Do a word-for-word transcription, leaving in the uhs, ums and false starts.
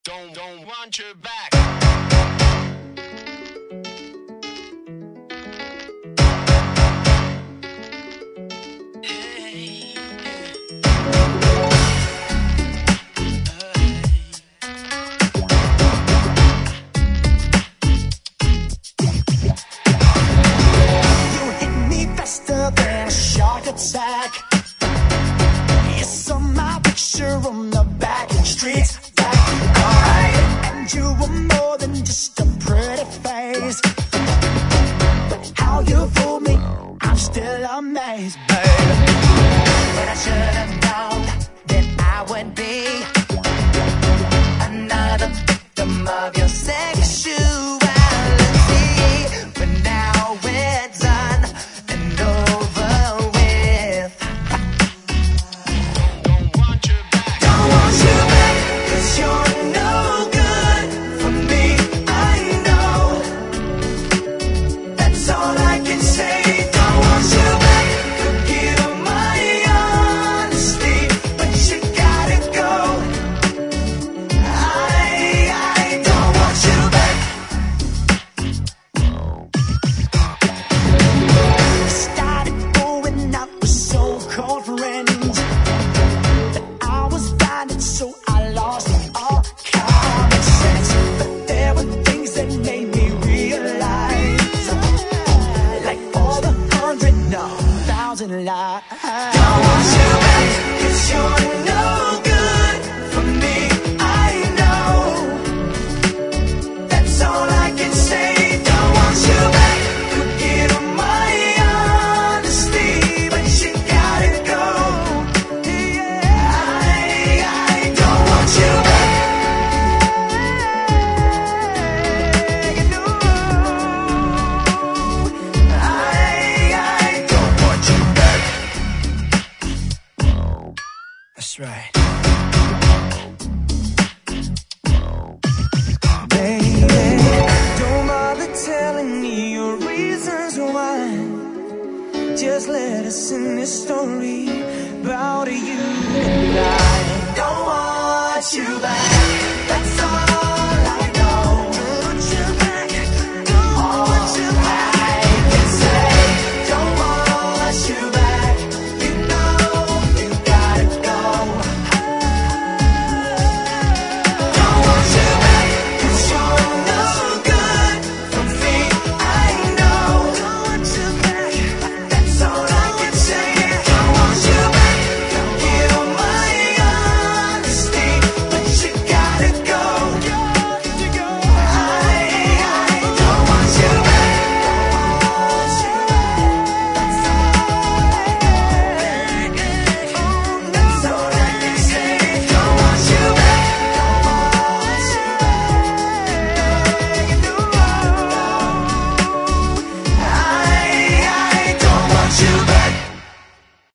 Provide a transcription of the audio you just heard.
Don't, don't want your back. Attack. You saw my picture on the back streets back, alright. And you were more than just a pretty face. But how you fooled me, I'm still amazed, babe. But I should have known that I would be another victim of your sexuality. But now we're done and over. Lies.